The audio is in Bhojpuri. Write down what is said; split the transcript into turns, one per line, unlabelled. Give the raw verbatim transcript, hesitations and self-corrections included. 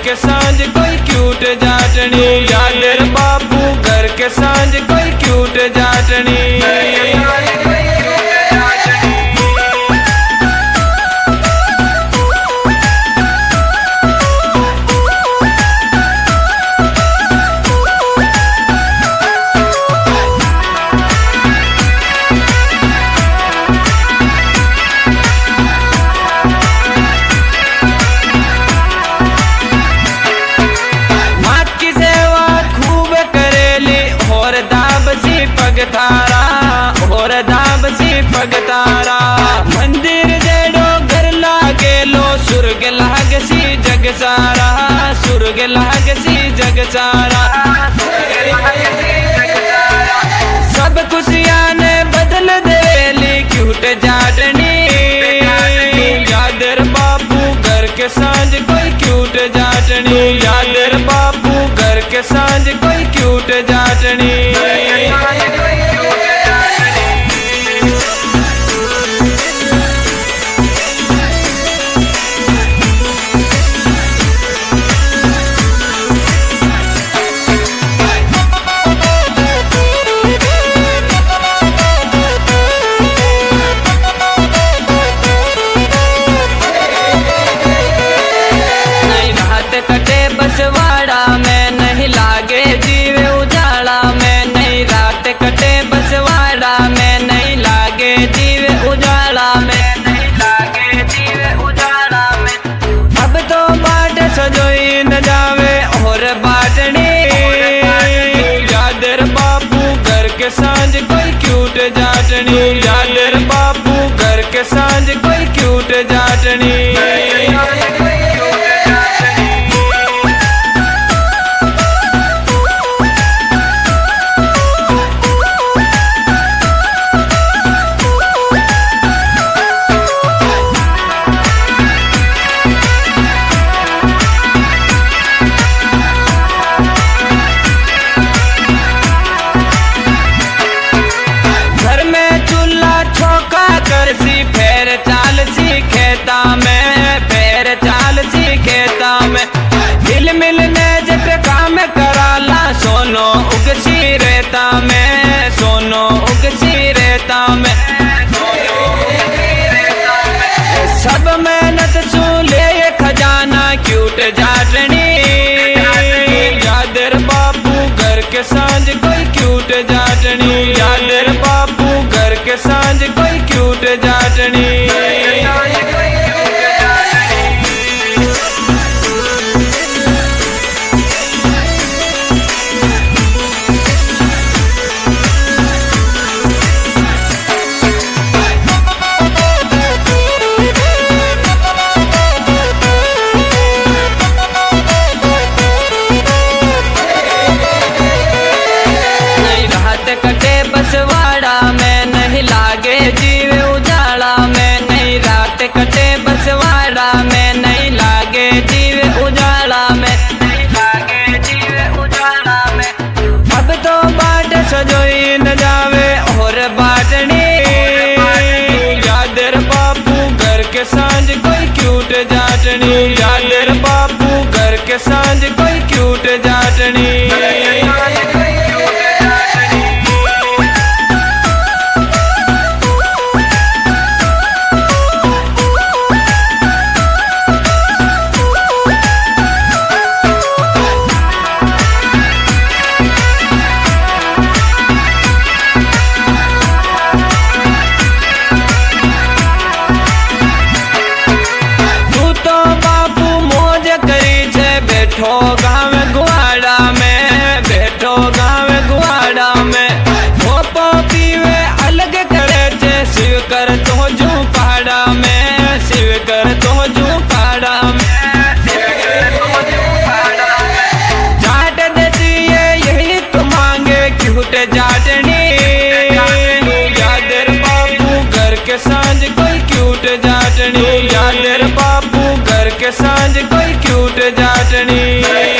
के सांझ कोई क्यूट जाटनी, यादर बापू घर के सांझ कोई क्यूट जाटनी। थारा और दाब सी पग तारा, मंदिर जेड़ो घर लागे लो, सुर्ग लाग सी जग सारा, सुर्ग लाग सी जग सारा। सब खुशियां ने बदल देली क्यूट जाटनी, यादर बापू घर के सांझ कोई क्यूट जाटनी, यादर बापू घर के सांझ कोई क्यूट जाटनी। बसवाड़ा में नहीं लागे जीवे उजाला में, नहीं रात कटे बसवाड़ा में नहीं लागे जीवे उजाला में, नहीं लागे जीवे उजाला में। अब तो बाट सजोई न जावे और बाटनी, यादर बापू घर के सांझ कोई क्यूट जाटनी, यादर बापू घर के सांझ कोई क्यूट जाटनी। फेर चाल सी खेता में, फेर चाल सी खेता में, दिल मिलने जब काम कराला, सोनो उगसी रेता में, सोनो उगसी रेता में। सब मेहनत सूले खजाना क्यूट जाटनी, यादर बापू घर के सांझ कोई क्यूट जाटनी, यादर बापू घर के सांझ कोई क्यूट जाटनी। बसवाड़ा में नहीं लागे जीवे उजाला में, नहीं रात कटे बसवाड़ा में नहीं लागे जीवे उजाला में, नहीं लागे जीवे उजाला में। अब तो बाट सजोई न जावे और बाटनी, यादर बापू घर के सांझ कोई क्यूट जाटनी, यादर बापू घर के सांझ कोई क्यूट जाटनी। बैठो गाँव गुआड़ा में, बैठो गाँव गुआड़ा में, भोपो पीवे अलग करे थे, शिव कर तो जू पहाड़ा में, शिव कर तो जू पहाड़ा में, जाट देती है यही तो मांगे क्यूट जाटनी, यादर बापू घर के सांझ कोई क्यूट जाटनी, यादर बापू घर के सांझ कोई क्यूट जाटनी।